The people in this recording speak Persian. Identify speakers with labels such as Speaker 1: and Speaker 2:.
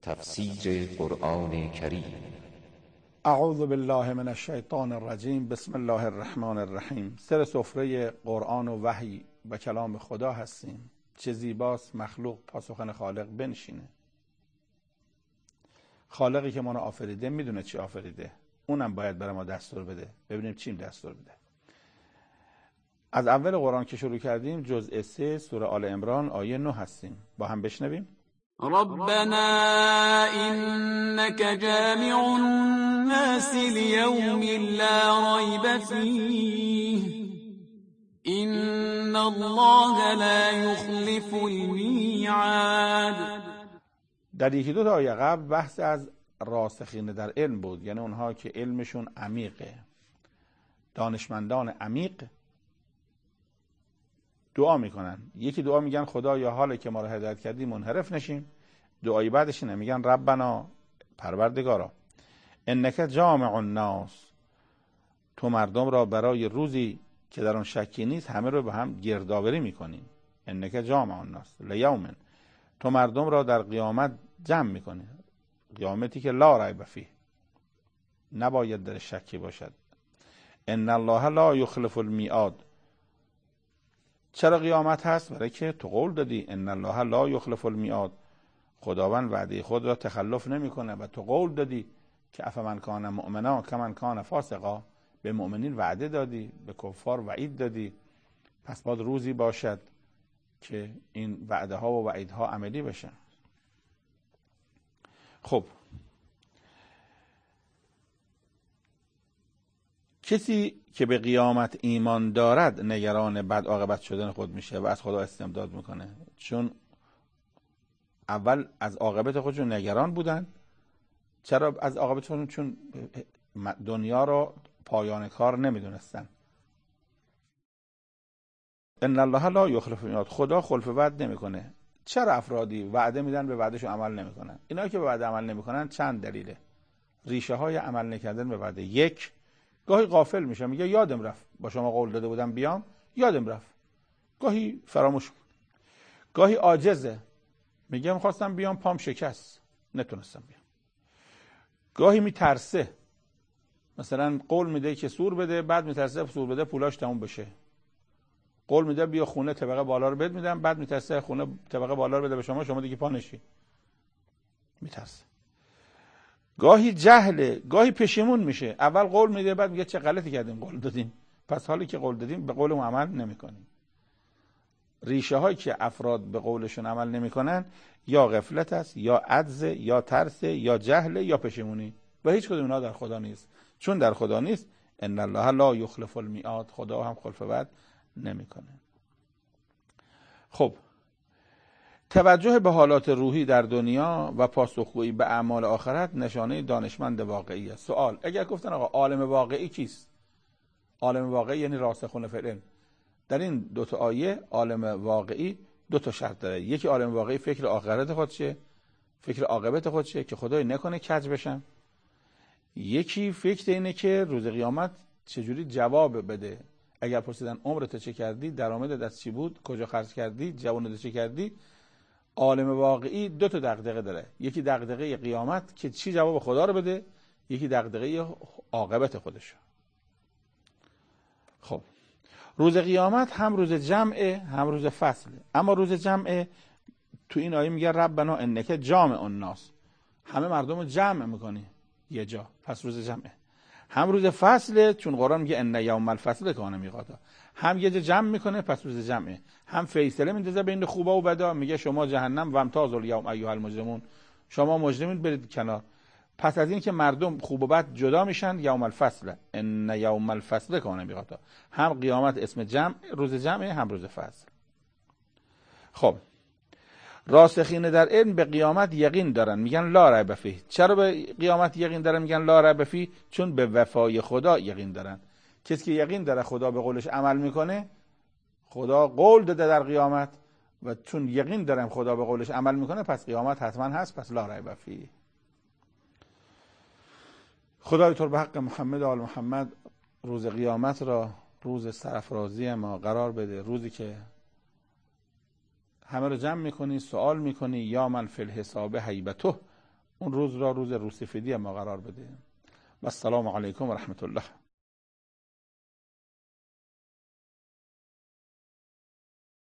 Speaker 1: تفسیر قرآن کریم.
Speaker 2: اعوذ بالله من الشیطان الرجیم. بسم الله الرحمن الرحیم. سر سفره قرآن و وحی و کلام خدا هستیم. چه زیباست مخلوق پاسخن خالق بنشینه. خالقی که ما رو آفریده میدونه چی آفریده، اونم باید برای ما دستور بده. ببینیم چیم دستور بده. از اول قرآن که شروع کردیم جزء 3 سوره آل عمران آیه 9 هستیم. با هم بشنویم.
Speaker 3: ربنا إنك جامع الناس ليوم لا ريب فيه إن الله لا يخلف الميعاد.
Speaker 2: در یکی دو تا آیه قبل بحث از راسخین در علم بود، یعنی اونها که علمشون عمیقه، دانشمندان عمیق دعا میکنن. یکی دعا میگن خدا یا حاله که ما رو هدایت کردی منحرف نشیم. دعای بعدش اینه، میگن ربنا پروردگارا انک جامع الناس، تو مردم را برای روزی که در اون شکی نیست همه رو به هم گردآوری میکنی. انک جامع الناس لیوم، تو مردم را در قیامت جمع میکنی، قیامتی که لا ریب فیه، نباید در شکی باشد. ان الله لا یخلف المیعاد. چرا قیامت هست؟ برای که تو قول دادی. ان الله لا یخلف الميعاد، خداوند وعده خود را تخلف نمیکنه و تو قول دادی که افمن کان مؤمنا کمن کان فاسقا، به مؤمنین وعده دادی، به کفار وعید دادی. پس باید روزی باشد که این وعده ها و وعیدها عملی بشن. خب کسی که به قیامت ایمان دارد نگران بد عاقبت شدن خود میشه و از خدا استمداد میکنه، چون اول از عاقبت خودشون نگران بودن. چرا از عاقبت خودشون؟ چون دنیا رو پایان کار نمیدونستن. ان الله لا یخلف الميعاد، خدا خلف وعده نمیکنه. چرا افرادی وعده میدن به وعدهشون عمل نمیکنن؟ اینا که به وعده عمل نمیکنن چند دلیله. ریشه های عمل نکردن به وعده: یک، گاهی غافل میشه، میگه یادم رفت با شما قول داده بودم بیام، یادم رفت. گاهی فراموش کن. گاهی عاجزه، میگه میخواستم بیام پام شکست نتونستم بیام. گاهی میترسه، مثلا قول میده که سور بده، بعد میترسه سور بده پولاش تموم بشه. قول میده بیا خونه طبقه بالا رو بد میدم، بعد میترسه خونه طبقه بالا رو بده به شما دیگه پا نشی. میترسه. گاهی جهله، گاهی پشیمون میشه. اول قول میده بعد میگه چه غلطی کردیم قول دادیم، پس حالی که قول دادیم به قولمون عمل نمیکنیم. ریشه هایی که افراد به قولشون عمل نمیکنن یا غفلت است، یا عجز، یا ترس، یا جهل، یا پشیمونی. و هیچ کدوم اینا در خدا نیست. چون در خدا نیست، ان الله لا یخلف الميعاد، خدا هم خلف وعده نمیکنه. خب توجه به حالات روحی در دنیا و پاسخگویی به اعمال آخرت نشانه دانشمند واقعی است. سوال: اگر گفتن آقا عالم واقعی کیست؟ عالم واقعی یعنی راسخون فی العلم. در این دو تا آیه عالم واقعی دو تا شرط داره. یکی عالم واقعی فکر آخرت خودشه، فکر عاقبت خودشه که خدای نکنه کج بشن. یکی فکر اینه که روز قیامت چجوری جواب بده. اگر پرسیدن عمرت چه کردی، درآمدت از چی بود، کجا خرج کردی، جوانت چه کردی، عالم واقعی دو تا دغدغه داره. یکی دغدغه قیامت که چی جواب خدا رو بده، یکی دغدغه عاقبت خودش. خب روز قیامت هم روز جمعه هم روز فصله. اما روز جمعه تو این آیه میگه ربنا انک جامع الناس، همه مردم رو جمع میکنی یه جا، پس روز جمعه. هم روز فصله، چون قرآن میگه ان یوم الفصل کان میقاتا، هم یه جا جمع میکنه، پس روز جمعه. هم فیصله میندازه بین خوبا و بدا، میگه شما جهنم و امتاز الیوم ایها المجرمون، شما مجرمین برید کنار. پس از این که مردم خوب و بد جدا میشن، یوم الفصل، ان یوم الفصل کان میقاتا، هم قیامت اسم جمع، روز جمعه، هم روز فصل. خب راسخین در علم به قیامت یقین دارن، میگن لا ریب فیه. چرا به قیامت یقین دارن میگن لا ریب فیه؟ چون به وفای خدا یقین دارن. کسی که یقین داره خدا به قولش عمل میکنه، خدا قول داده در قیامت و چون یقین دارم خدا به قولش عمل میکنه، پس قیامت حتما هست، پس لا ریب فیه. خدای تو به حق محمد آل محمد روز قیامت را روز سرافرازی ما قرار بده، روزی که همه رو جمع میکنی، سوال میکنی یا من فی الحساب هیبته اون روز را روز روسفیدی ما قرار بده. و السلام علیکم و رحمت الله.